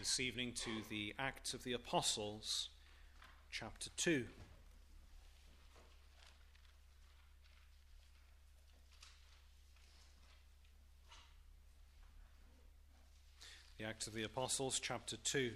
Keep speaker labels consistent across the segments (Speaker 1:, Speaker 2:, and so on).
Speaker 1: this evening to the Acts of the Apostles, chapter 2. The Acts of the Apostles, chapter 2.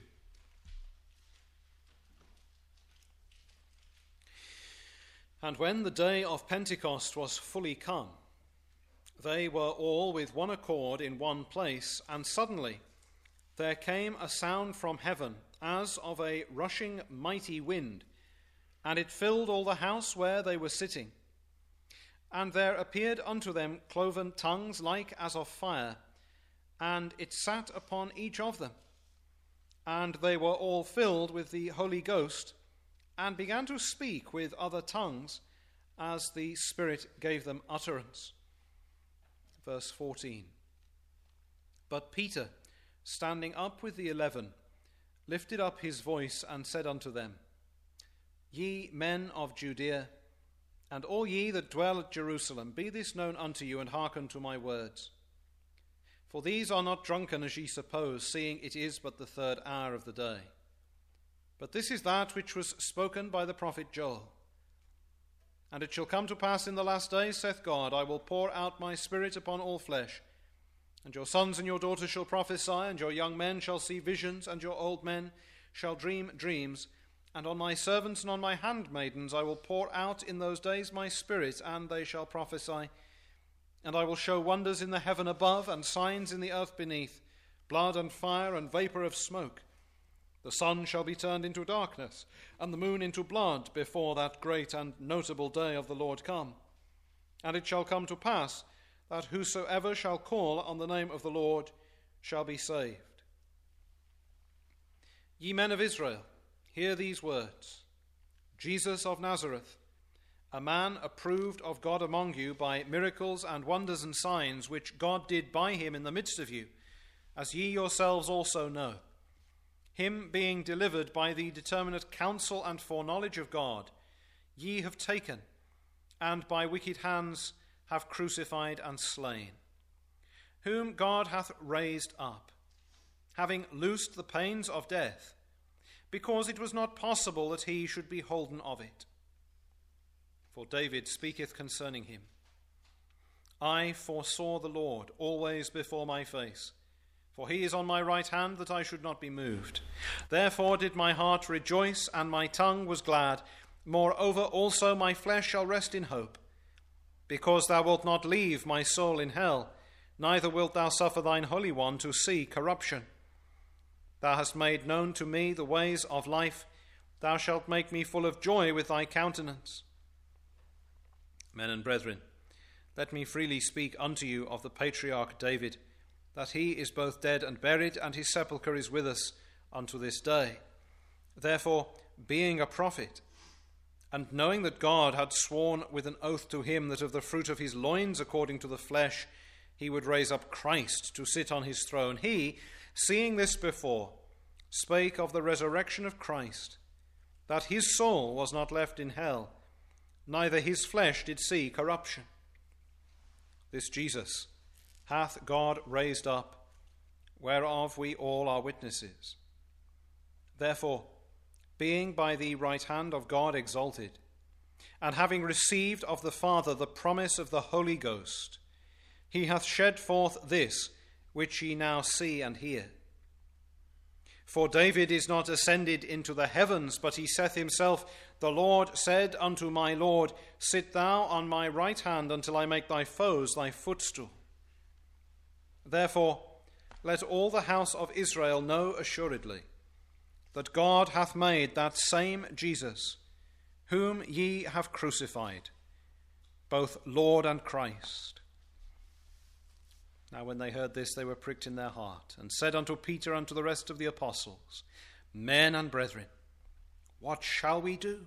Speaker 1: And when the day of Pentecost was fully come, they were all with one accord in one place, and suddenly there came a sound from heaven, as of a rushing mighty wind, and it filled all the house where they were sitting. And there appeared unto them cloven tongues like as of fire, and it sat upon each of them. And they were all filled with the Holy Ghost, and began to speak with other tongues, as the Spirit gave them utterance. Verse 14. But Peter, standing up with the 11, lifted up his voice and said unto them, Ye men of Judea, and all ye that dwell at Jerusalem, be this known unto you, and hearken to my words. For these are not drunken as ye suppose, seeing it is but the third hour of the day. But this is that which was spoken by the prophet Joel. And it shall come to pass in the last days, saith God, I will pour out my Spirit upon all flesh. And your sons and your daughters shall prophesy, and your young men shall see visions, and your old men shall dream dreams. And on my servants and on my handmaidens I will pour out in those days my Spirit, and they shall prophesy. And I will show wonders in the heaven above, and signs in the earth beneath, blood and fire and vapour of smoke. The sun shall be turned into darkness, and the moon into blood, before that great and notable day of the Lord come. And it shall come to pass, that whosoever shall call on the name of the Lord shall be saved. Ye men of Israel, hear these words. Jesus of Nazareth, a man approved of God among you by miracles and wonders and signs, which God did by him in the midst of you, as ye yourselves also know. Him being delivered by the determinate counsel and foreknowledge of God, ye have taken, and by wicked hands have crucified and slain, whom God hath raised up, having loosed the pains of death, because it was not possible that he should be holden of it. For David speaketh concerning him, I foresaw the Lord always before my face, for he is on my right hand, that I should not be moved. Therefore did my heart rejoice, and my tongue was glad. Moreover also my flesh shall rest in hope, because thou wilt not leave my soul in hell, neither wilt thou suffer thine Holy One to see corruption. Thou hast made known to me the ways of life. Thou shalt make me full of joy with thy countenance. Men and brethren, let me freely speak unto you of the patriarch David, that he is both dead and buried, and his sepulchre is with us unto this day. Therefore, being a prophet, and knowing that God had sworn with an oath to him that of the fruit of his loins according to the flesh he would raise up Christ to sit on his throne, he, seeing this before, spake of the resurrection of Christ, that his soul was not left in hell, neither his flesh did see corruption. This Jesus hath God raised up, whereof we all are witnesses. Therefore, being by the right hand of God exalted, and having received of the Father the promise of the Holy Ghost, he hath shed forth this which ye now see and hear. For David is not ascended into the heavens, but he saith himself, The Lord said unto my Lord, Sit thou on my right hand until I make thy foes thy footstool. Therefore, let all the house of Israel know assuredly that God hath made that same Jesus, whom ye have crucified, both Lord and Christ. Now when they heard this, they were pricked in their heart, and said unto Peter and to the rest of the apostles, Men and brethren, what shall we do?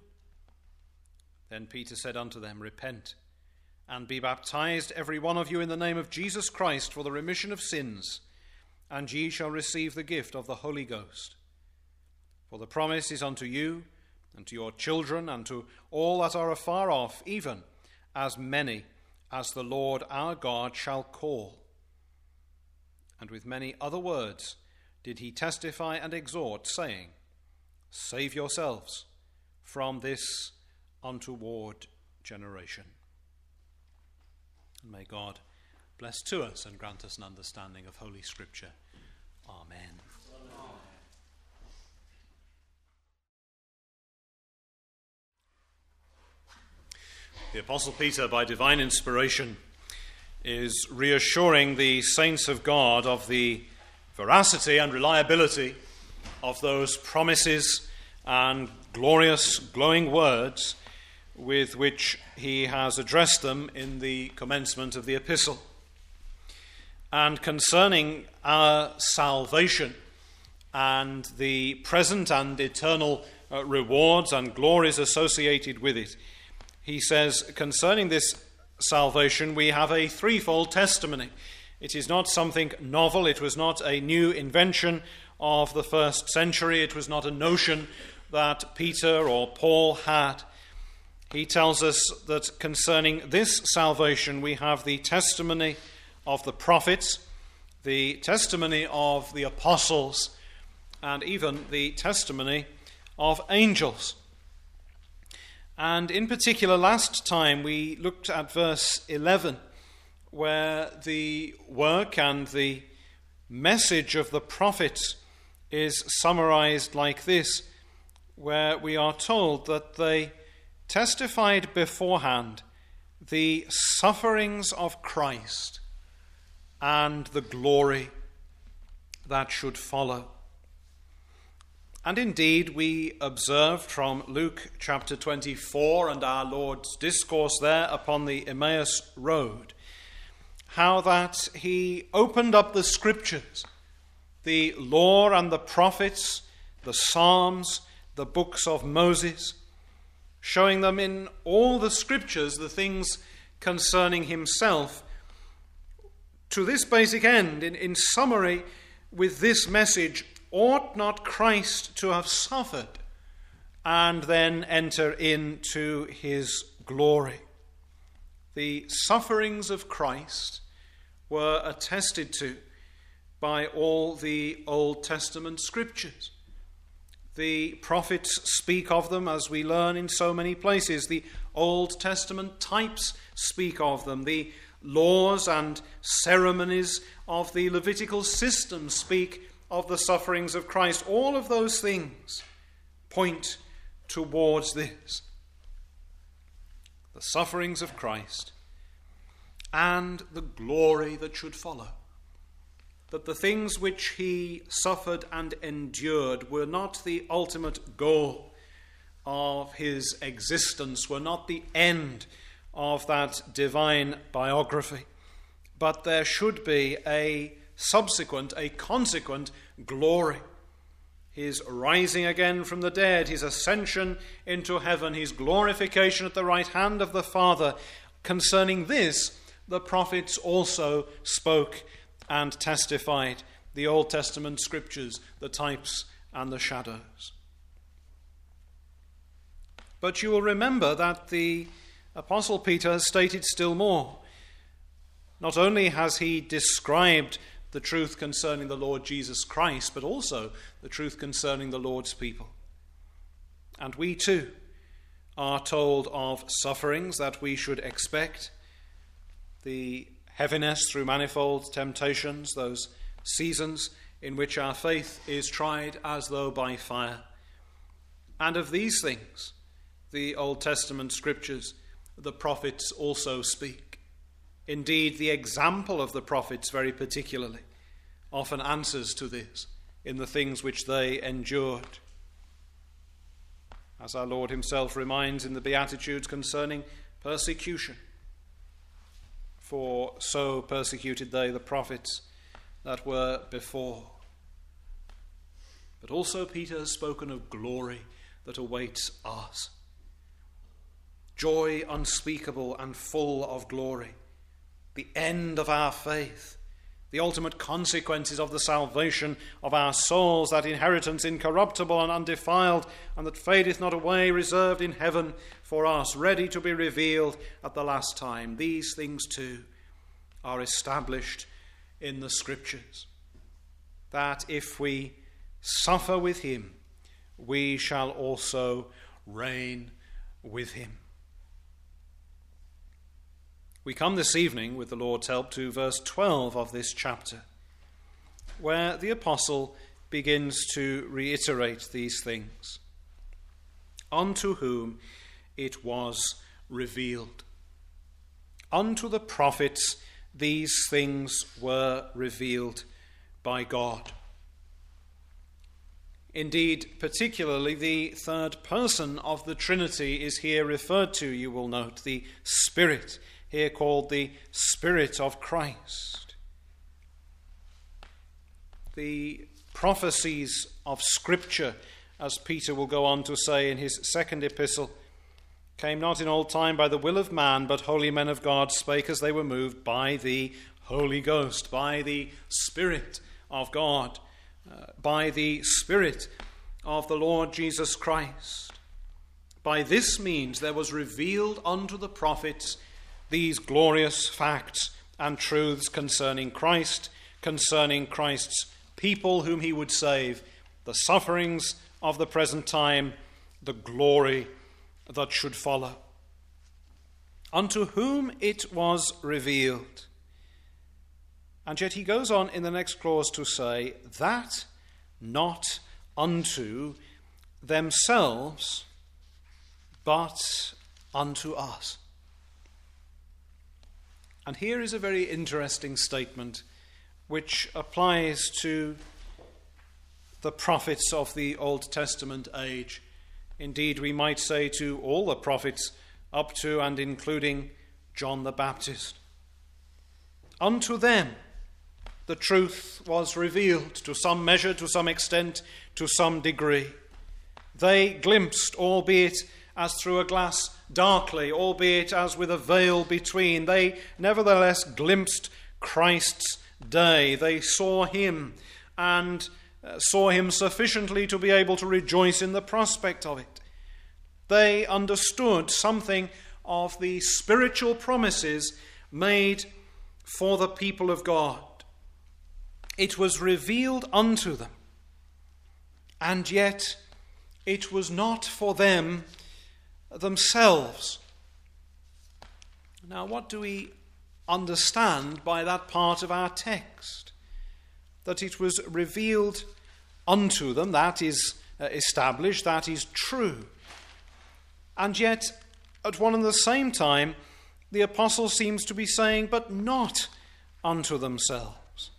Speaker 1: Then Peter said unto them, Repent, and be baptized every one of you in the name of Jesus Christ for the remission of sins, and ye shall receive the gift of the Holy Ghost. For the promise is unto you, and to your children, and to all that are afar off, even as many as the Lord our God shall call. And with many other words did he testify and exhort, saying, Save yourselves from this untoward generation. And may God bless to us and grant us an understanding of Holy Scripture. Amen. The Apostle Peter, by divine inspiration, is reassuring the saints of God of the veracity and reliability of those promises and glorious, glowing words with which he has addressed them in the commencement of the epistle. And concerning our salvation and the present and eternal rewards and glories associated with it, he says, concerning this salvation, we have a threefold testimony. It is not something novel. It was not a new invention of the first century. It was not a notion that Peter or Paul had. He tells us that concerning this salvation, we have the testimony of the prophets, the testimony of the apostles, and even the testimony of angels. And in particular, last time we looked at verse 11, where the work and the message of the prophets is summarized like this, where we are told that they testified beforehand the sufferings of Christ and the glory that should follow. And indeed, we observed from Luke chapter 24 and our Lord's discourse there upon the Emmaus Road, how that he opened up the Scriptures, the law and the prophets, the Psalms, the books of Moses, showing them in all the Scriptures the things concerning himself, to this basic end, in summary, with this message: ought not Christ to have suffered and then enter into his glory? The sufferings of Christ were attested to by all the Old Testament Scriptures. The prophets speak of them, as we learn in so many places. The Old Testament types speak of them. The laws and ceremonies of the Levitical system speak of the sufferings of Christ. All of those things point towards this: the sufferings of Christ and the glory that should follow. That the things which he suffered and endured were not the ultimate goal of his existence, were not the end of that divine biography, but there should be a consequent glory. His rising again from the dead, his ascension into heaven, his glorification at the right hand of the Father. Concerning this, the prophets also spoke and testified, the Old Testament Scriptures, the types and the shadows. But you will remember that the Apostle Peter has stated still more. Not only has he described the truth concerning the Lord Jesus Christ, but also the truth concerning the Lord's people. And we too are told of sufferings that we should expect, the heaviness through manifold temptations, those seasons in which our faith is tried as though by fire. And of these things, the Old Testament Scriptures, the prophets also speak. Indeed, the example of the prophets very particularly often answers to this in the things which they endured. As our Lord himself reminds in the Beatitudes concerning persecution. For so persecuted they the prophets that were before. But also Peter has spoken of glory that awaits us. Joy unspeakable and full of glory. The end of our faith. The ultimate consequences of the salvation of our souls, that inheritance incorruptible and undefiled, and that fadeth not away, reserved in heaven for us, ready to be revealed at the last time. These things too are established in the Scriptures. that if we suffer with him, we shall also reign with him. We come this evening, with the Lord's help, to verse 12 of this chapter, where the apostle begins to reiterate these things. Unto whom it was revealed. Unto the prophets these things were revealed by God. Indeed, particularly the third person of the Trinity is here referred to, you will note, the Spirit, here called the Spirit of Christ. The prophecies of Scripture, as Peter will go on to say in his second epistle, came not in old time by the will of man, but holy men of God spake as they were moved by the Holy Ghost, by the Spirit of God, by the Spirit of the Lord Jesus Christ. By this means there was revealed unto the prophets these glorious facts and truths concerning Christ, concerning Christ's people whom he would save, the sufferings of the present time, the glory that should follow. Unto whom it was revealed. And yet he goes on in the next clause to say, that not unto themselves, but unto us. And here is a very interesting statement which applies to the prophets of the Old Testament age. Indeed, we might say to all the prophets up to and including John the Baptist. Unto them the truth was revealed to some measure, to some extent, to some degree. They glimpsed, albeit as through a glass darkly, albeit as with a veil between. They nevertheless glimpsed Christ's day. They saw him and saw him sufficiently to be able to rejoice in the prospect of it. They understood something of the spiritual promises made for the people of God. It was revealed unto them, and yet it was not for them themselves. Now, what do we understand by that part of our text? That it was revealed unto them, that is established, that is true. And yet, at one and the same time, the apostle seems to be saying, but not unto themselves.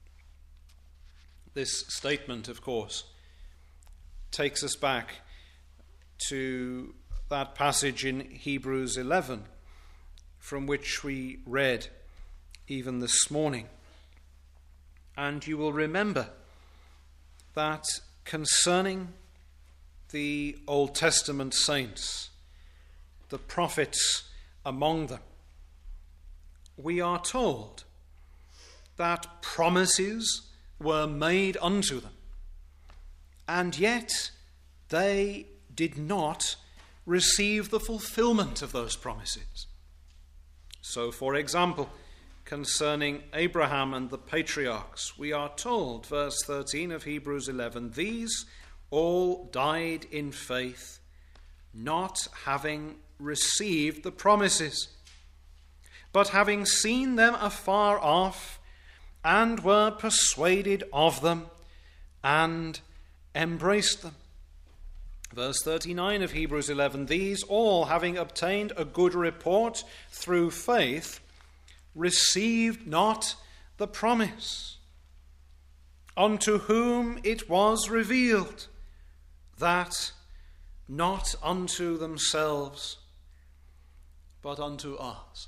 Speaker 1: This statement, of course, takes us back to that passage in Hebrews 11, from which we read even this morning. And you will remember that concerning the Old Testament saints, the prophets among them, we are told that promises were made unto them, and yet they did not receive the fulfillment of those promises. So, for example, concerning Abraham and the patriarchs, we are told, verse 13 of Hebrews 11, these all died in faith, not having received the promises, but having seen them afar off, and were persuaded of them, and embraced them. Verse 39 of Hebrews 11, these all, having obtained a good report through faith, received not the promise, unto whom it was revealed, that not unto themselves, but unto us.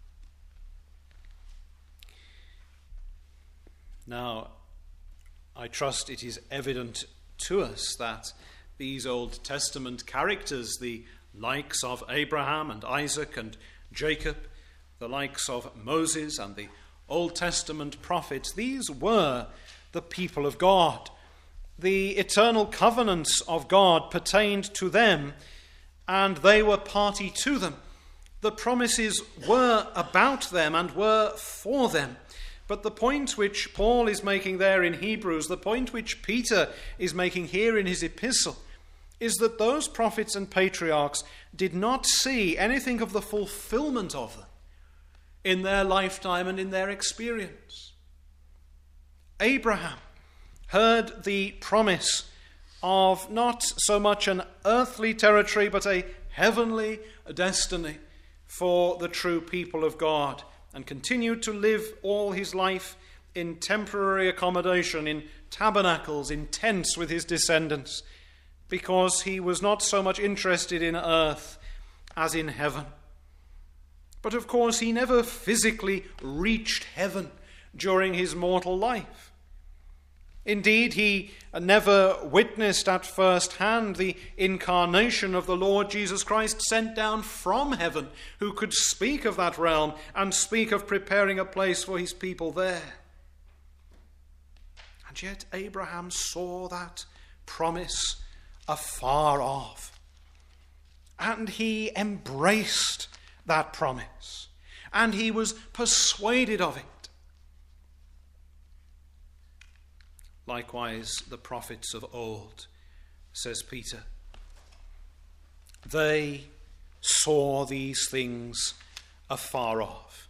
Speaker 1: Now, I trust it is evident to us that these Old Testament characters, the likes of Abraham and Isaac and Jacob, the likes of Moses and the Old Testament prophets, these were the people of God. The eternal covenants of God pertained to them, and they were party to them. The promises were about them and were for them. But the point which Paul is making there in Hebrews, the point which Peter is making here in his epistle, is that those prophets and patriarchs did not see anything of the fulfillment of them in their lifetime and in their experience. Abraham heard the promise of not so much an earthly territory, but a heavenly destiny for the true people of God, and continued to live all his life in temporary accommodation, in tabernacles, in tents with his descendants, because he was not so much interested in earth as in heaven. But of course, he never physically reached heaven during his mortal life. Indeed, he never witnessed at first hand the incarnation of the Lord Jesus Christ sent down from heaven, who could speak of that realm and speak of preparing a place for his people there. And yet Abraham saw that promise afar off, and he embraced that promise, and he was persuaded of it. Likewise, the prophets of old, says Peter, they saw these things afar off.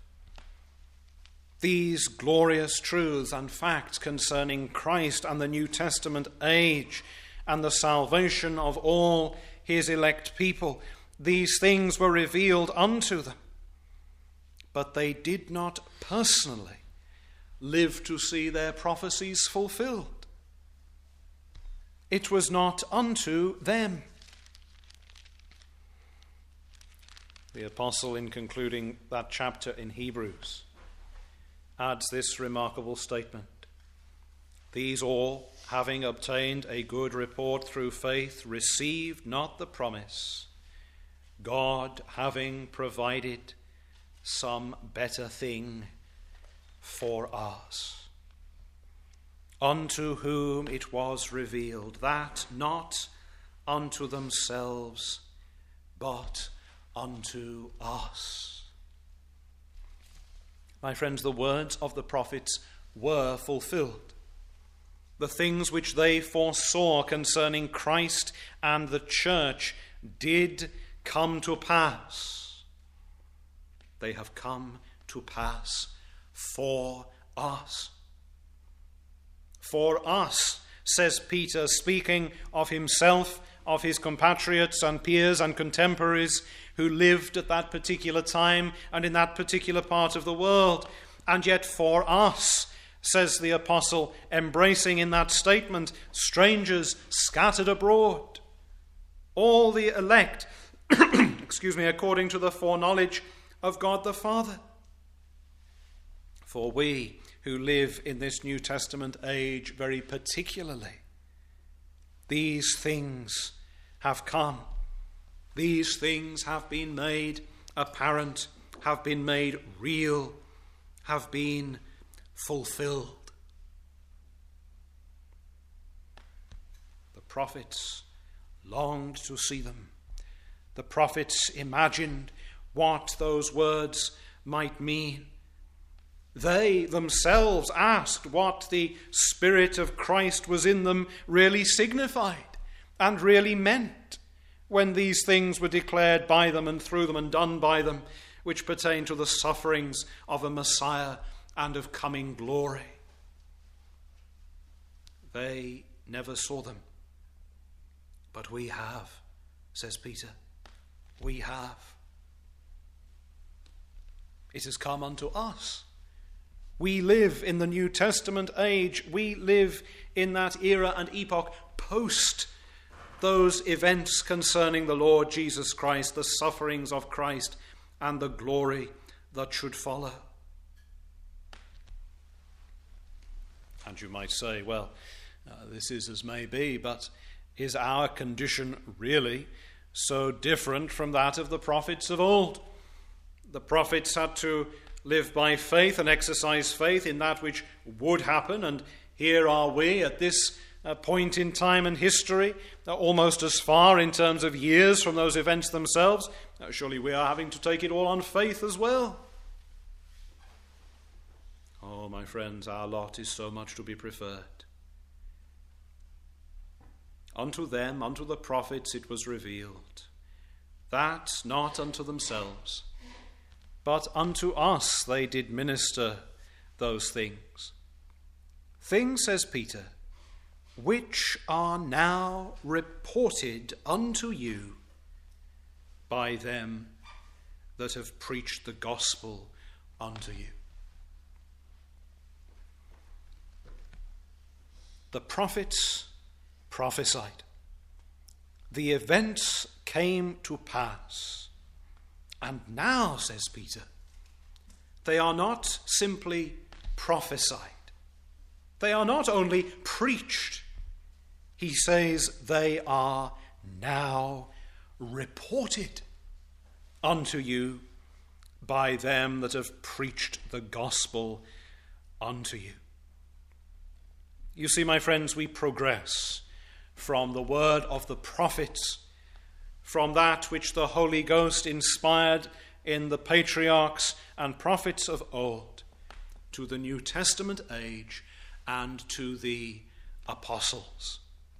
Speaker 1: These glorious truths and facts concerning Christ and the New Testament age and the salvation of all his elect people, these things were revealed unto them. But they did not personally live to see their prophecies fulfilled. It was not unto them. The apostle, in concluding that chapter in Hebrews, adds this remarkable statement: these all, having obtained a good report through faith, received not the promise, God having provided some better thing for us, unto whom it was revealed that not unto themselves, but unto us. My friends, the words of the prophets were fulfilled. The things which they foresaw concerning Christ and the church did come to pass. They have come to pass for us. For us, says Peter, speaking of himself, of his compatriots and peers and contemporaries who lived at that particular time and in that particular part of the world. And yet for us, says the apostle, embracing in that statement strangers scattered abroad, all the elect, according to the foreknowledge of God the Father. For we who live in this New Testament age very particularly, these things have come. These things have been made apparent, have been made real, have been fulfilled. The prophets longed to see them. The prophets imagined what those words might mean. They themselves asked what the Spirit of Christ was in them really signified and really meant when these things were declared by them and through them and done by them, which pertain to the sufferings of a Messiah and of coming glory. They never saw them, but we have, says Peter. We have. It has come unto us. We live in the New Testament age. We live in that era and epoch post those events concerning the Lord Jesus Christ, the sufferings of Christ, and the glory that should follow. And you might say, well, this is as may be, but is our condition really so different from that of the prophets of old? The prophets had to live by faith and exercise faith in that which would happen, and here are we at this point in time and history, almost as far in terms of years from those events themselves. Surely we are having to take it all on faith as well. Oh, Oh, my friends, our lot is so much to be preferred. Unto them, unto the prophets, it was revealed, that not unto themselves, but unto us they did minister those things. Things, says Peter, which are now reported unto you by them that have preached the gospel unto you. The prophets prophesied. The events came to pass. And now, says Peter, they are not simply prophesied. They are not only preached. He says they are now reported unto you by them that have preached the gospel unto you. You see, my friends, we progress from the word of the prophets, from that which the Holy Ghost inspired in the patriarchs and prophets of old, to the New Testament age and to the apostles.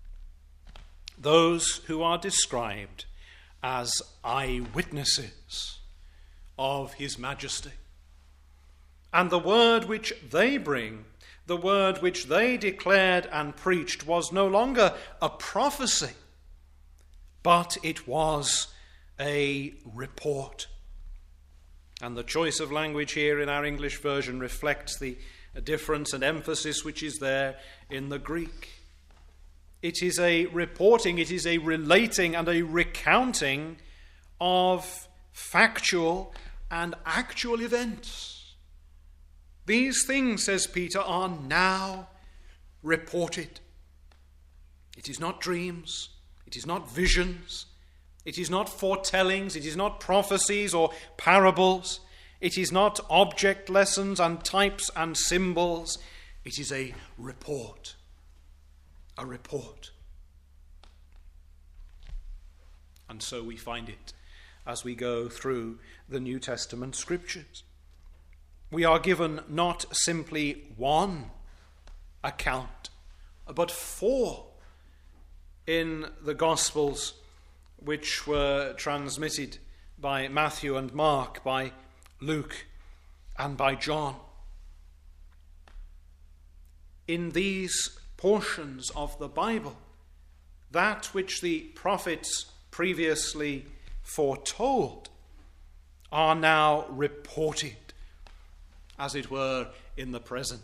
Speaker 1: Those who are described as eyewitnesses of his majesty. And the word which they bring, the word which they declared and preached, was no longer a prophecy, but it was a report. And the choice of language here in our English version reflects the difference and emphasis which is there in the Greek. It is a reporting, it is a relating and a recounting of factual and actual events. These things, says Peter, are now reported. It is not dreams, it is not visions, it is not foretellings, it is not prophecies or parables, it is not object lessons and types and symbols. It is a report. A report. And so we find it as we go through the New Testament scriptures. We are given not simply one account, but four in the Gospels, which were transmitted by Matthew and Mark, by Luke and by John. In these portions of the Bible, that which the prophets previously foretold are now reported, as it were, in the present.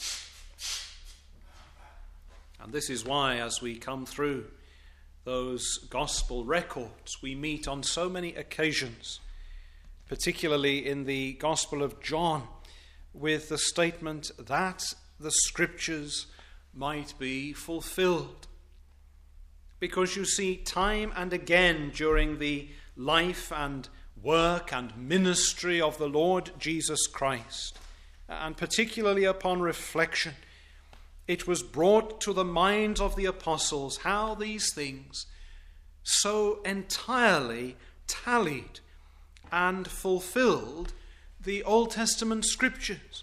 Speaker 1: And this is why, as we come through those gospel records, we meet on so many occasions, particularly in the Gospel of John, with the statement that the scriptures might be fulfilled. Because you see, time and again during the life and work and ministry of the Lord Jesus Christ, and particularly upon reflection, it was brought to the minds of the apostles how these things so entirely tallied and fulfilled the Old Testament scriptures.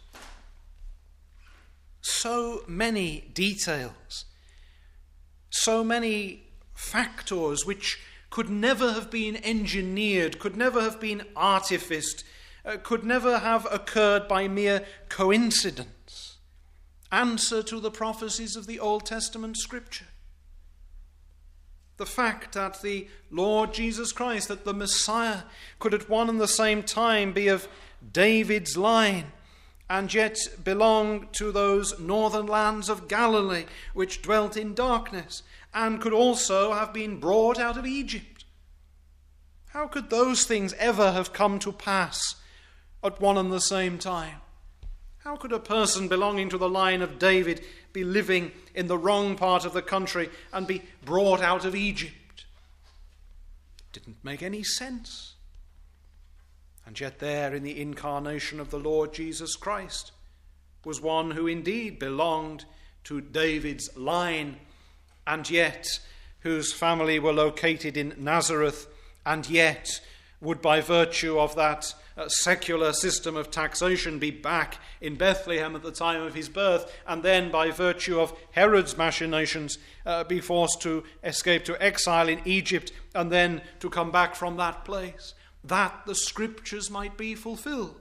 Speaker 1: So many details, so many factors which could never have been engineered, could never have been artificed, could never have occurred by mere coincidence, answer to the prophecies of the Old Testament scripture. The fact that the Lord Jesus Christ, that the Messiah, could at one and the same time be of David's line and yet belong to those northern lands of Galilee which dwelt in darkness, and could also have been brought out of Egypt. How could those things ever have come to pass at one and the same time? How could a person belonging to the line of David be living in the wrong part of the country and be brought out of Egypt? It didn't make any sense. And yet there in the incarnation of the Lord Jesus Christ was one who indeed belonged to David's line, and yet whose family were located in Nazareth, and yet would, by virtue of that secular system of taxation, be back in Bethlehem at the time of his birth, and then, by virtue of Herod's machinations, be forced to escape to exile in Egypt, and then to come back from that place, that the Scriptures might be fulfilled.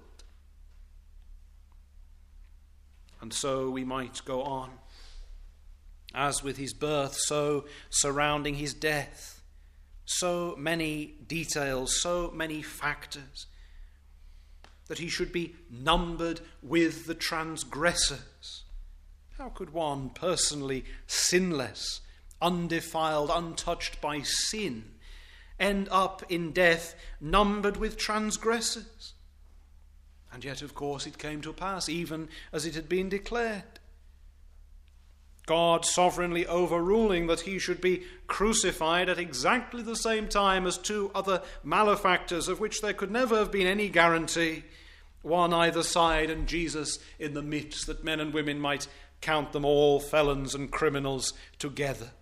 Speaker 1: And so we might go on. As with his birth, so surrounding his death. So many details, so many factors, that he should be numbered with the transgressors. How could one personally sinless, undefiled, untouched by sin, end up in death numbered with transgressors? And yet, of course, it came to pass, even as it had been declared. God sovereignly overruling that he should be crucified at exactly the same time as two other malefactors, of which there could never have been any guarantee, one either side and Jesus in the midst, that men and women might count them all felons and criminals together.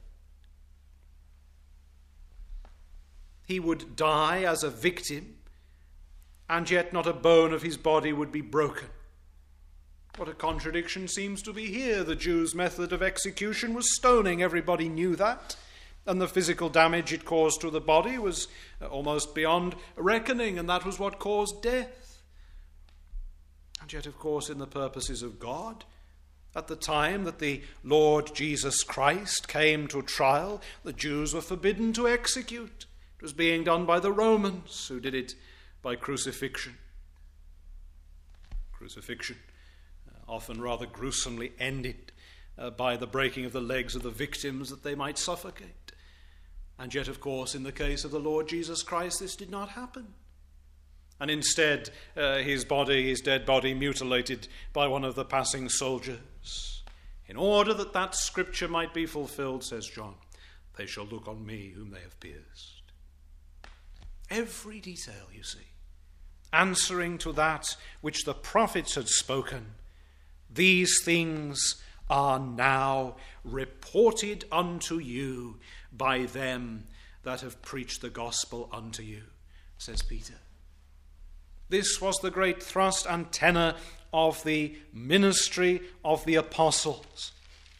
Speaker 1: He would die as a victim, and yet not a bone of his body would be broken. What a contradiction seems to be here. The Jews' method of execution was stoning. Everybody knew that. And the physical damage it caused to the body was almost beyond reckoning, and that was what caused death. And yet, of course, in the purposes of God, at the time that the Lord Jesus Christ came to trial, the Jews were forbidden to execute. It was being done by the Romans, who did it by crucifixion. Crucifixion often rather gruesomely ended by the breaking of the legs of the victims that they might suffocate. And yet, of course, in the case of the Lord Jesus Christ, this did not happen. And instead, his dead body, mutilated by one of the passing soldiers. In order that that scripture might be fulfilled, says John, they shall look on me whom they have pierced. Every detail, you see, answering to that which the prophets had spoken. These things are now reported unto you by them that have preached the gospel unto you, says Peter. This was the great thrust and tenor of the ministry of the apostles.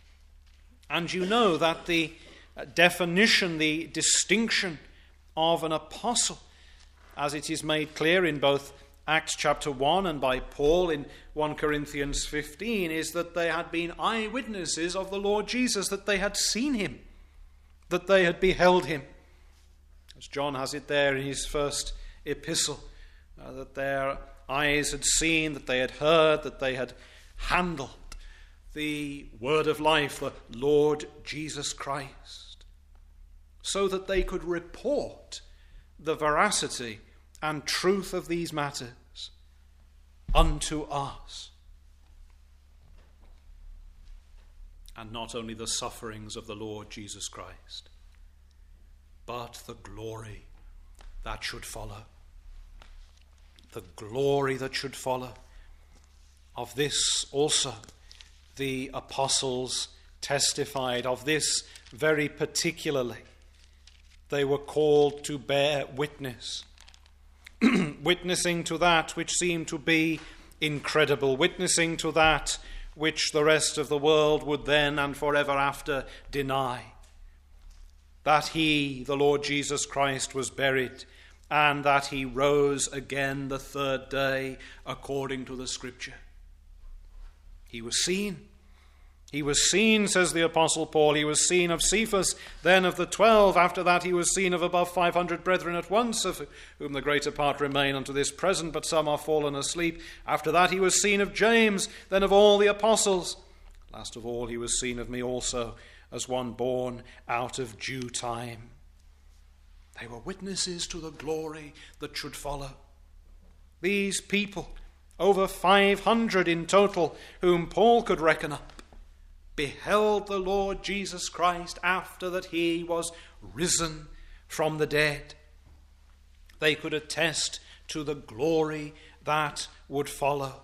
Speaker 1: And you know that the definition, the distinction of an apostle, as it is made clear in both Acts chapter 1 and by Paul in 1 Corinthians 15, is that they had been eyewitnesses of the Lord Jesus, that they had seen him, that they had beheld him. As John has it there in his first epistle, that their eyes had seen, that they had heard, that they had handled the word of life, the Lord Jesus Christ, so that they could report the veracity and truth of these matters unto us. And not only the sufferings of the Lord Jesus Christ, but the glory that should follow. The glory that should follow. Of this also the apostles testified, of this very particularly they were called to bear witness. Witnessing to that which seemed to be incredible, witnessing to that which the rest of the world would then and forever after deny. That he, the Lord Jesus Christ, was buried, and that he rose again the third day according to the Scripture. He was seen. He was seen, says the Apostle Paul. He was seen of Cephas, then of the 12. After that he was seen of above 500 brethren at once, of whom the greater part remain unto this present, but some are fallen asleep. After that he was seen of James, then of all the apostles. Last of all he was seen of me also, as one born out of due time. They were witnesses to the glory that should follow. These people, over 500 in total, whom Paul could reckon up, beheld the Lord Jesus Christ after that he was risen from the dead. They could attest to the glory that would follow.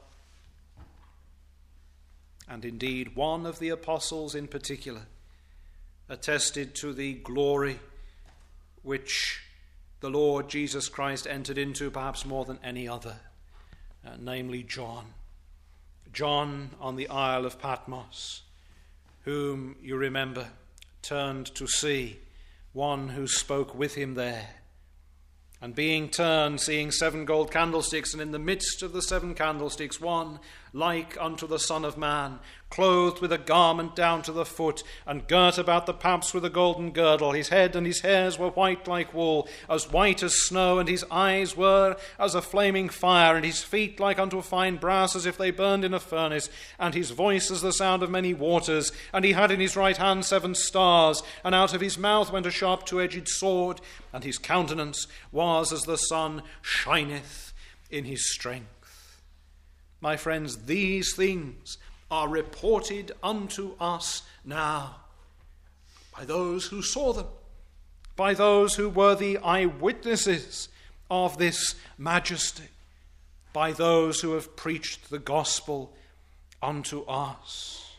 Speaker 1: And indeed, one of the apostles in particular attested to the glory which the Lord Jesus Christ entered into perhaps more than any other, namely John. John on the Isle of Patmos, whom you remember turned to see one who spoke with him there. And being turned, seeing 7 gold candlesticks, and in the midst of the 7 candlesticks one like unto the Son of Man, clothed with a garment down to the foot, and girt about the paps with a golden girdle. His head and his hairs were white like wool, as white as snow, and his eyes were as a flaming fire, and his feet like unto fine brass, as if they burned in a furnace, and his voice as the sound of many waters. And he had in his right hand 7 stars, and out of his mouth went a sharp 2-edged sword, and his countenance was as the sun shineth in his strength. My friends, these things are reported unto us now by those who saw them, by those who were the eyewitnesses of this majesty, by those who have preached the gospel unto us.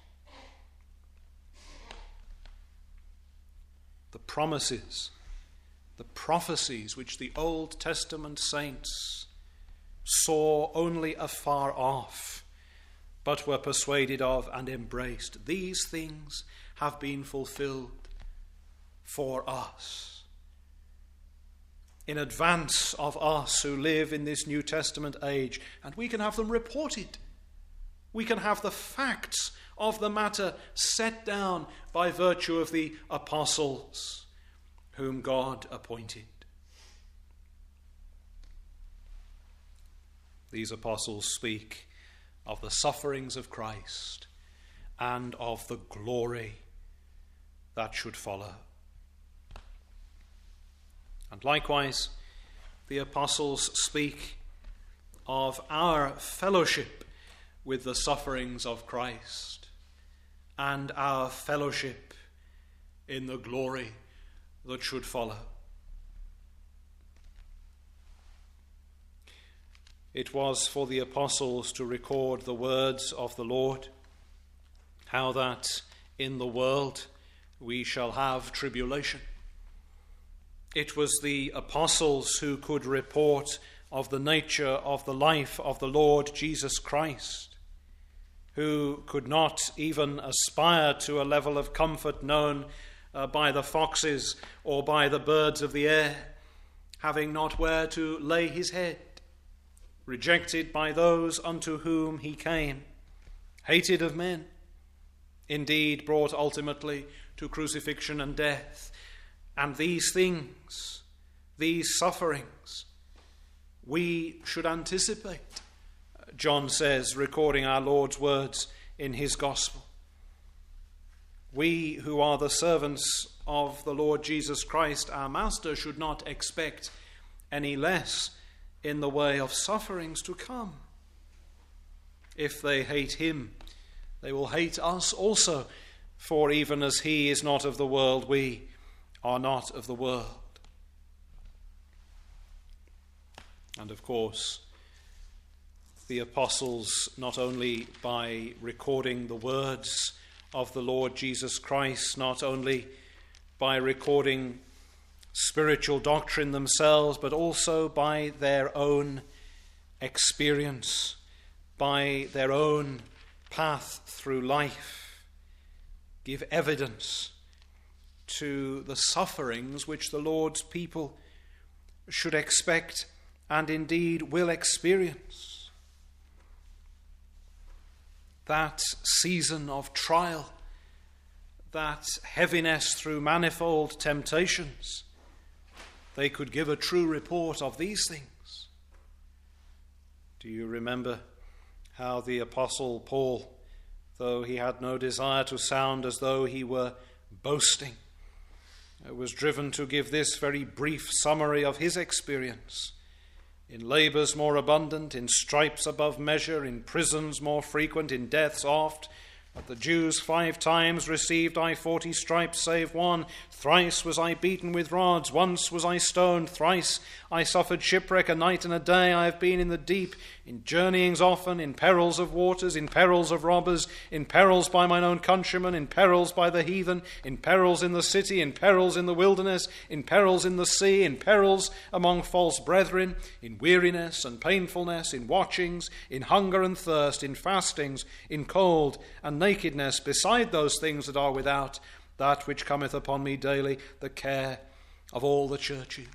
Speaker 1: The promises, the prophecies which the Old Testament saints saw only afar off, but were persuaded of and embraced, these things have been fulfilled for us. In advance of us who live in this New Testament age, and we can have them reported. We can have the facts of the matter set down by virtue of the apostles whom God appointed. These apostles speak of the sufferings of Christ and of the glory that should follow. And likewise, the apostles speak of our fellowship with the sufferings of Christ and our fellowship in the glory that should follow. It was for the apostles to record the words of the Lord, how that in the world we shall have tribulation. It was the apostles who could report of the nature of the life of the Lord Jesus Christ, who could not even aspire to a level of comfort known by the foxes or by the birds of the air, having not where to lay his head, rejected by those unto whom he came, hated of men, indeed brought ultimately to crucifixion and death. And these things, these sufferings, we should anticipate, John says, recording our Lord's words in his gospel. We who are the servants of the Lord Jesus Christ, our Master, should not expect any less in the way of sufferings to come. If they hate him, they will hate us also, for even as he is not of the world, we are not of the world. And of course, the apostles, not only by recording the words of the Lord Jesus Christ, not only by recording spiritual doctrine themselves, but also by their own experience, by their own path through life, give evidence to the sufferings which the Lord's people should expect and indeed will experience. That season of trial, that heaviness through manifold temptations, they could give a true report of these things. Do you remember how the Apostle Paul, though he had no desire to sound as though he were boasting, was driven to give this very brief summary of his experience? In labours more abundant, in stripes above measure, in prisons more frequent, in deaths oft, But the Jews 5 times received I 40 stripes, save one. Thrice was I beaten with rods, once was I stoned, thrice I suffered shipwreck, a night and a day I have been in the deep, in journeyings often, in perils of waters, in perils of robbers, in perils by mine own countrymen, in perils by the heathen, in perils in the city, in perils in the wilderness, in perils in the sea, in perils among false brethren, in weariness and painfulness, in watchings, in hunger and thirst, in fastings, in cold and nakedness, beside those things that are without, that which cometh upon me daily, the care of all the churches.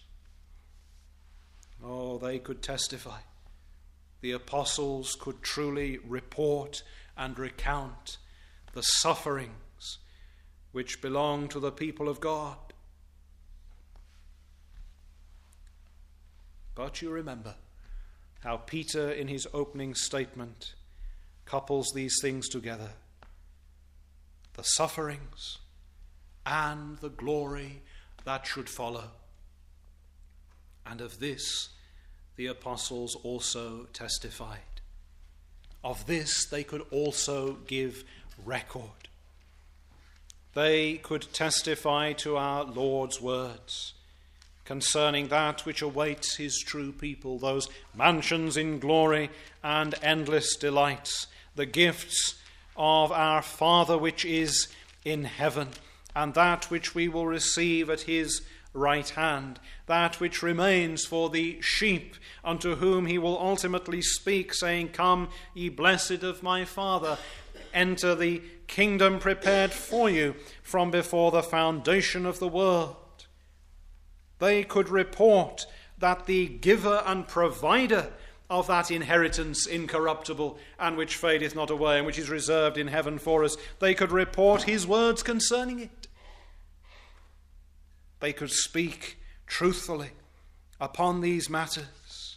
Speaker 1: Oh, they could testify. The apostles could truly report and recount the sufferings which belong to the people of God. But you remember how Peter, in his opening statement, couples these things together: the sufferings and the glory that should follow. And of this the apostles also testified. Of this they could also give record. They could testify to our Lord's words concerning that which awaits his true people, those mansions in glory and endless delights, the gifts of our Father which is in heaven, and that which we will receive at his right hand, that which remains for the sheep unto whom he will ultimately speak, saying, Come, ye blessed of my Father, enter the kingdom prepared for you from before the foundation of the world. They could report that the giver and provider of that inheritance incorruptible and which fadeth not away and which is reserved in heaven for us, they could report his words concerning it. They could speak truthfully upon these matters.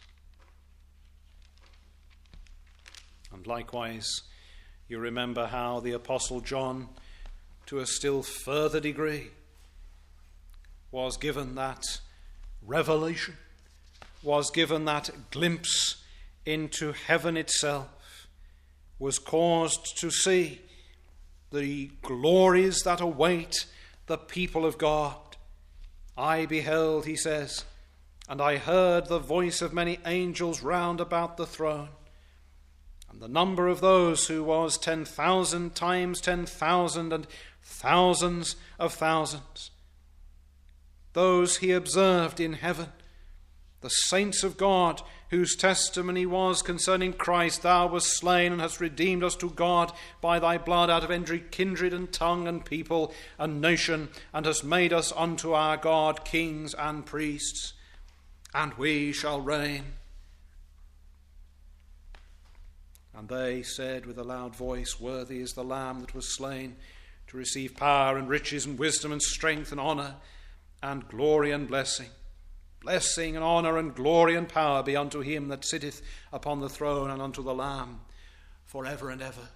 Speaker 1: And likewise, you remember how the Apostle John, to a still further degree, was given that revelation, was given that glimpse into heaven itself, was caused to see the glories that await the people of God. I beheld, he says, and I heard the voice of many angels round about the throne, and the number of those who was 10,000 times 10,000 and thousands of thousands. Those he observed in heaven, the saints of God, whose testimony was concerning Christ, Thou wast slain and hast redeemed us to God by thy blood out of every kindred and tongue and people and nation, and hast made us unto our God kings and priests, and we shall reign. And they said with a loud voice, Worthy is the Lamb that was slain to receive power and riches and wisdom and strength and honour and glory and blessing. Blessing and honour and glory and power be unto him that sitteth upon the throne and unto the Lamb for ever and ever.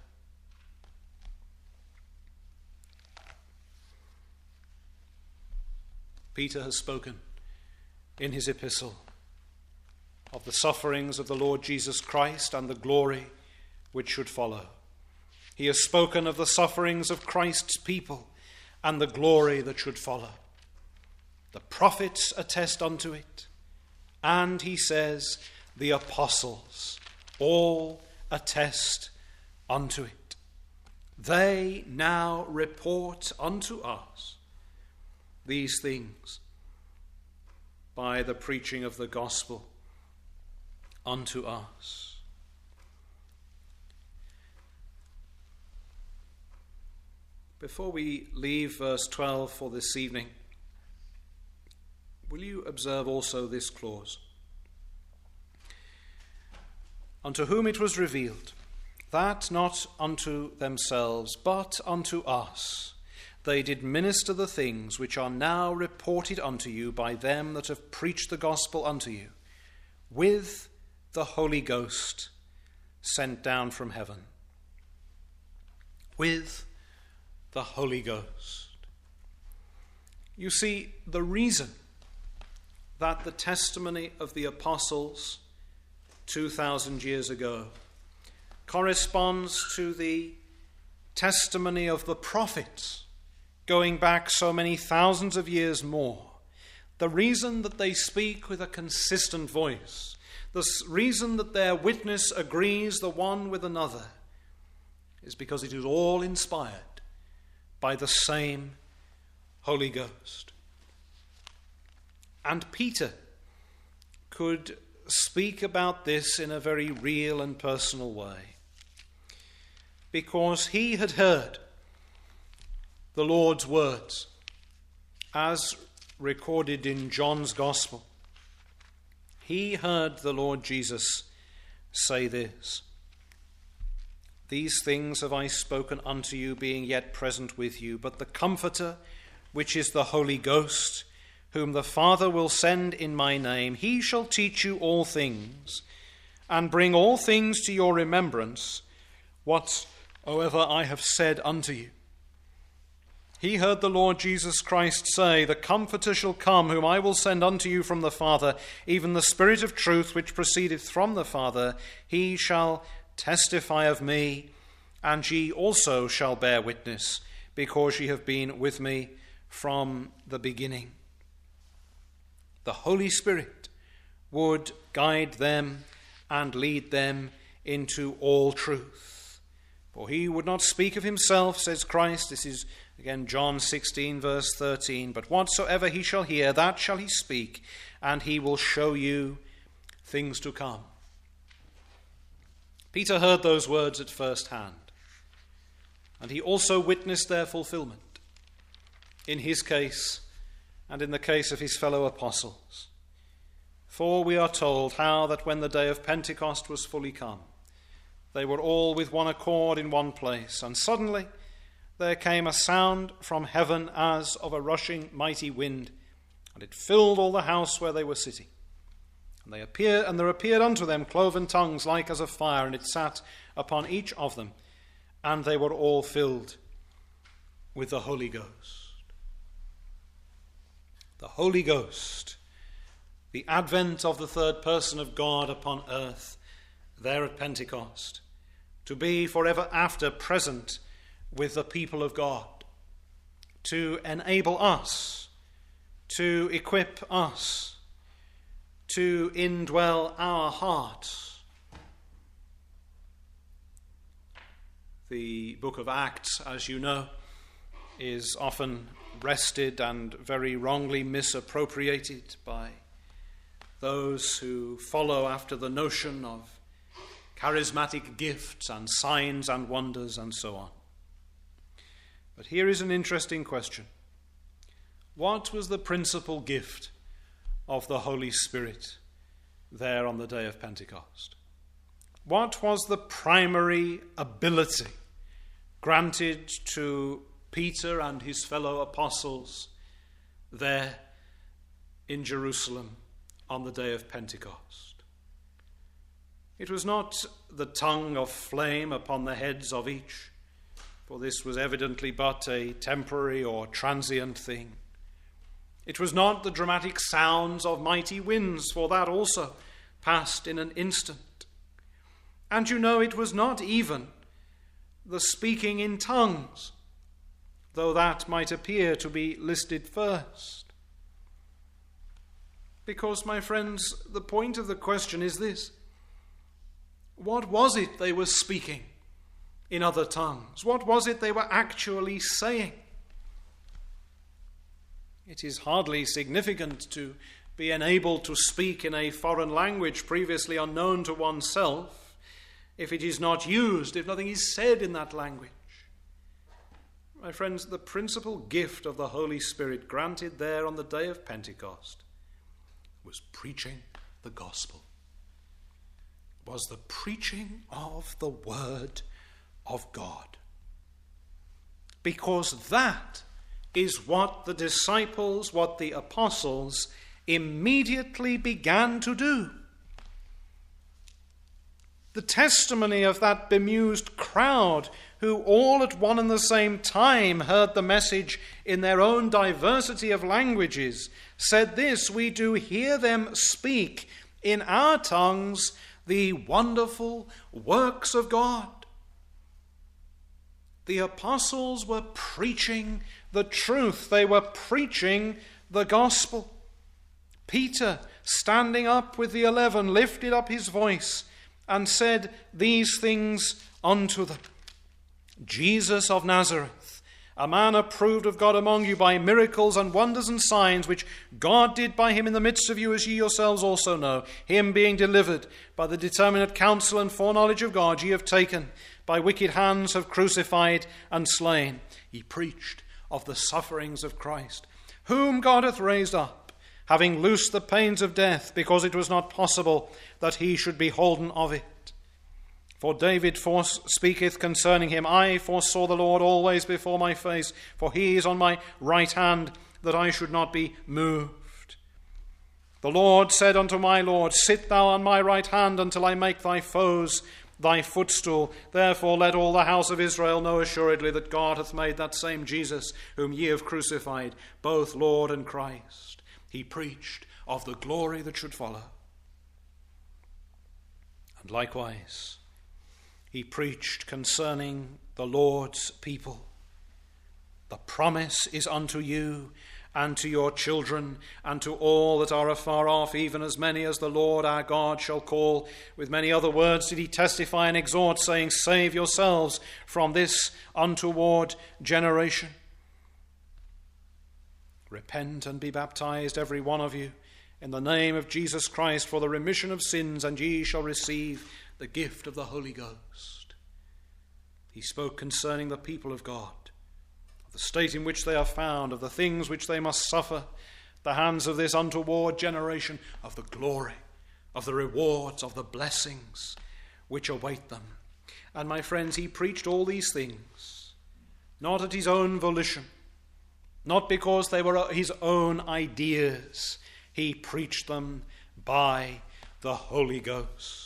Speaker 1: Peter has spoken in his epistle of the sufferings of the Lord Jesus Christ and the glory which should follow. He has spoken of the sufferings of Christ's people and the glory that should follow. The prophets attest unto it, and he says the apostles all attest unto it. They now report unto us these things by the preaching of the gospel unto us. Before we leave verse 12 for this evening, will you observe also this clause? Unto whom it was revealed, that not unto themselves, but unto us, they did minister the things which are now reported unto you by them that have preached the gospel unto you, with the Holy Ghost sent down from heaven. With the Holy Ghost. You see, the reason that the testimony of the apostles 2,000 years ago corresponds to the testimony of the prophets, going back so many thousands of years more, the reason that they speak with a consistent voice, the reason that their witness agrees the one with another, is because it is all inspired by the same Holy Ghost. And Peter could speak about this in a very real and personal way, because he had heard the Lord's words as recorded in John's Gospel. He heard the Lord Jesus say this: "These things have I spoken unto you, being yet present with you. But the Comforter, which is the Holy Ghost, whom the Father will send in my name, he shall teach you all things, and bring all things to your remembrance, whatsoever I have said unto you." He heard the Lord Jesus Christ say, "The Comforter shall come, whom I will send unto you from the Father, even the Spirit of truth, which proceedeth from the Father. He shall testify of me, and ye also shall bear witness, because ye have been with me from the beginning." The Holy Spirit would guide them and lead them into all truth. For he would not speak of himself, says Christ. This is again John 16, verse 13. "But whatsoever he shall hear, that shall he speak, and he will show you things to come." Peter heard those words at first hand, and he also witnessed their fulfillment in his case and in the case of his fellow apostles. For we are told how that when the day of Pentecost was fully come, they were all with one accord in one place, and suddenly there came a sound from heaven as of a rushing mighty wind, and it filled all the house where they were sitting. And there appeared unto them cloven tongues like as of fire, and it sat upon each of them, and they were all filled with the Holy Ghost. The Holy Ghost, the advent of the third person of God upon earth there at Pentecost, to be forever after present with the people of God, to enable us, to equip us, to indwell our hearts. The book of Acts, as you know, is often wrested and very wrongly misappropriated by those who follow after the notion of charismatic gifts and signs and wonders and so on. But here is an interesting question. What was the principal gift of the Holy Spirit there on the day of Pentecost? What was the primary ability granted to Peter and his fellow apostles there in Jerusalem on the day of Pentecost? It was not the tongue of flame upon the heads of each, for this was evidently but a temporary or transient thing. It was not the dramatic sounds of mighty winds, for that also passed in an instant. And you know, it was not even the speaking in tongues, though that might appear to be listed first. Because, my friends, the point of the question is this: what was it they were speaking in other tongues? What was it they were actually saying? It is hardly significant to be enabled to speak in a foreign language previously unknown to oneself if it is not used, if nothing is said in that language. My friends, the principal gift of the Holy Spirit granted there on the day of Pentecost was preaching the gospel, was the preaching of the word of God. Because that is what the disciples, what the apostles immediately began to do. The testimony of that bemused crowd who all at one and the same time heard the message in their own diversity of languages said this: "We do hear them speak in our tongues the wonderful works of God." The apostles were preaching the truth. They were preaching the gospel. Peter, standing up with the 11, lifted up his voice and said these things unto them. Jesus of Nazareth, a man approved of God among you by miracles and wonders and signs, which God did by him in the midst of you, as ye yourselves also know, him being delivered by the determinate counsel and foreknowledge of God, ye have taken, by wicked hands have crucified and slain. He preached of the sufferings of Christ, whom God hath raised up, having loosed the pains of death, because it was not possible that he should be holden of it. For David speaketh concerning him, I foresaw the Lord always before my face, for he is on my right hand, that I should not be moved. The Lord said unto my Lord, Sit thou on my right hand until I make thy foes thy footstool. Therefore let all the house of Israel know assuredly that God hath made that same Jesus, whom ye have crucified, both Lord and Christ. He preached of the glory that should follow. And likewise, he preached concerning the Lord's people. The promise is unto you and to your children and to all that are afar off, even as many as the Lord our God shall call. With many other words did he testify and exhort, saying, Save yourselves from this untoward generation. Repent and be baptized, every one of you, in the name of Jesus Christ, for the remission of sins, and ye shall receive the gift of the Holy Ghost. He spoke concerning the people of God, of the state in which they are found, of the things which they must suffer at the hands of this untoward generation, of the glory, of the rewards, of the blessings which await them. And my friends, he preached all these things, not at his own volition, not because they were his own ideas. He preached them by the Holy Ghost.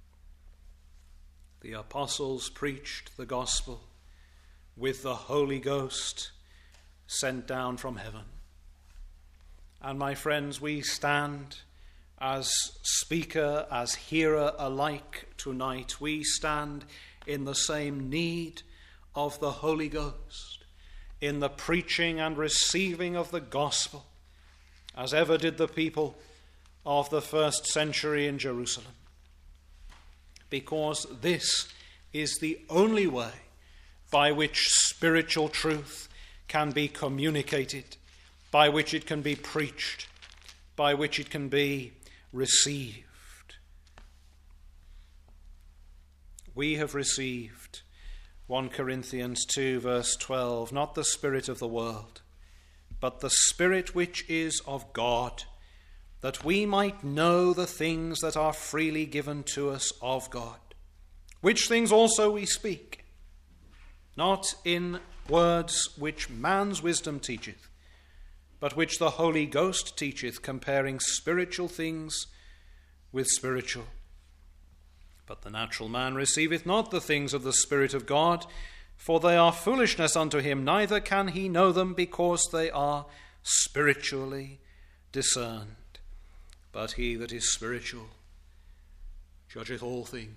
Speaker 1: The apostles preached the gospel with the Holy Ghost sent down from heaven. And my friends, we stand as speaker, as hearer alike tonight. We stand in the same need of the Holy Ghost, in the preaching and receiving of the gospel, as ever did the people of the first century in Jerusalem. Because this is the only way by which spiritual truth can be communicated, by which it can be preached, by which it can be received. We have received, 1 Corinthians 2 verse 12, not the spirit of the world, but the Spirit which is of God, that we might know the things that are freely given to us of God, which things also we speak, not in words which man's wisdom teacheth, but which the Holy Ghost teacheth, comparing spiritual things with spiritual. But the natural man receiveth not the things of the Spirit of God, for they are foolishness unto him, neither can he know them, because they are spiritually discerned. But he that is spiritual judgeth all things.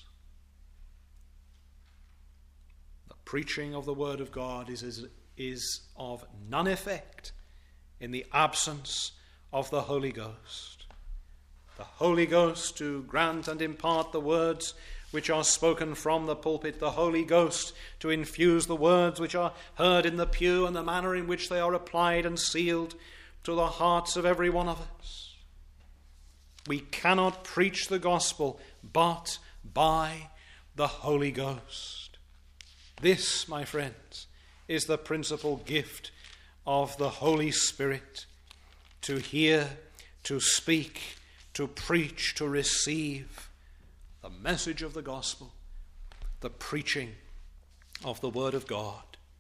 Speaker 1: The preaching of the word of God is of none effect in the absence of the Holy Ghost. The Holy Ghost to grant and impart the words which are spoken from the pulpit, the Holy Ghost to infuse the words which are heard in the pew, and the manner in which they are applied and sealed to the hearts of every one of us. We cannot preach the gospel but by the Holy Ghost. This, my friends, is the principal gift of the Holy Spirit, to hear, to speak, to preach, to receive the message of the gospel, the preaching of the word of God.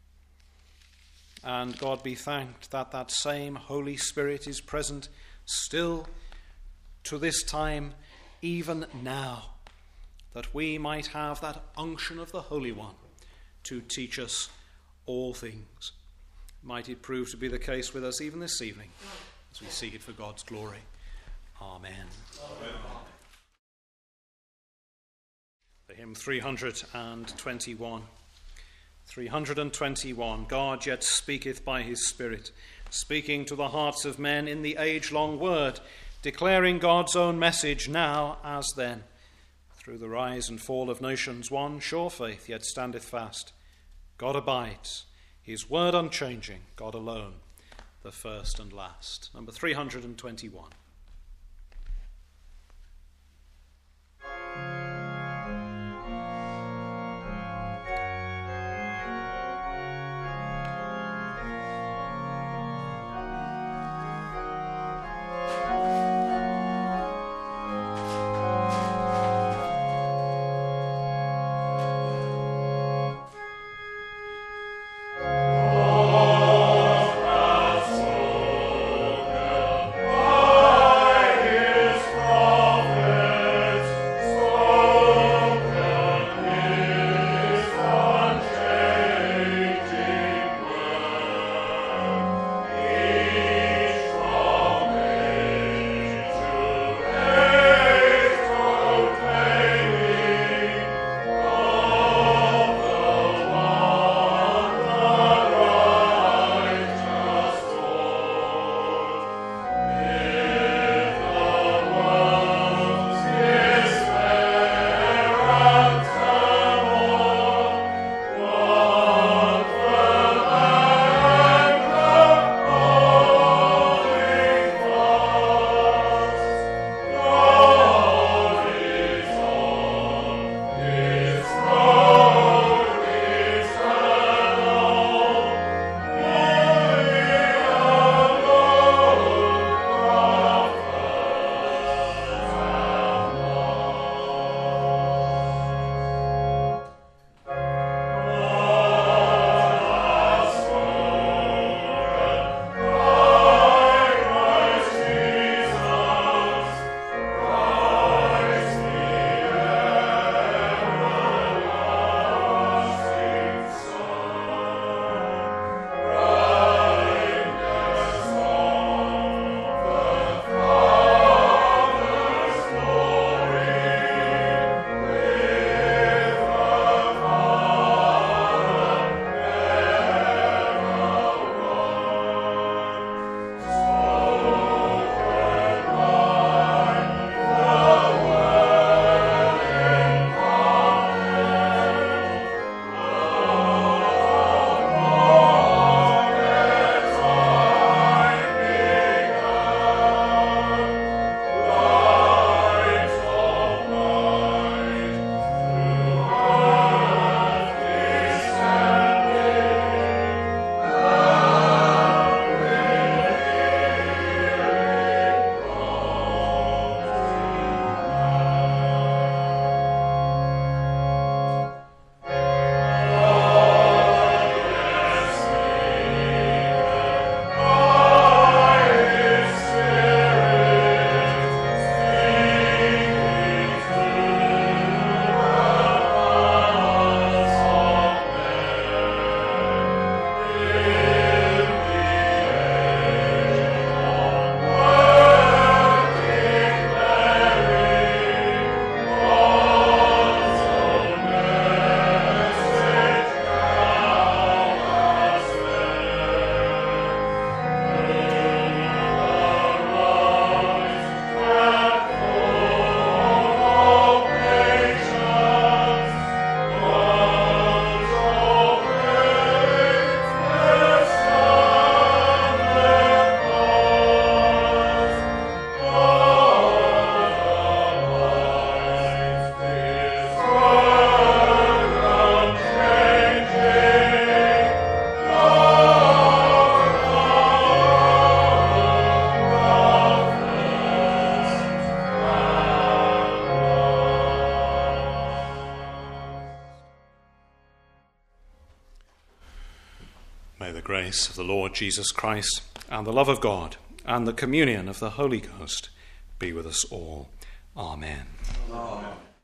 Speaker 1: And God be thanked that that same Holy Spirit is present still to this time, even now, that we might have that unction of the Holy One to teach us all things. Might it prove to be the case with us even this evening as we seek it for God's glory. Amen. Amen. The hymn 321. 321. God yet speaketh by his Spirit, speaking to the hearts of men in the age-long word, declaring God's own message now as then. Through the rise and fall of nations, one sure faith yet standeth fast. God abides, his word unchanging, God alone, the first and last. Number 321.
Speaker 2: May the grace of the Lord Jesus Christ and the love of God and the communion of the Holy Ghost be with us all. Amen.
Speaker 3: Amen.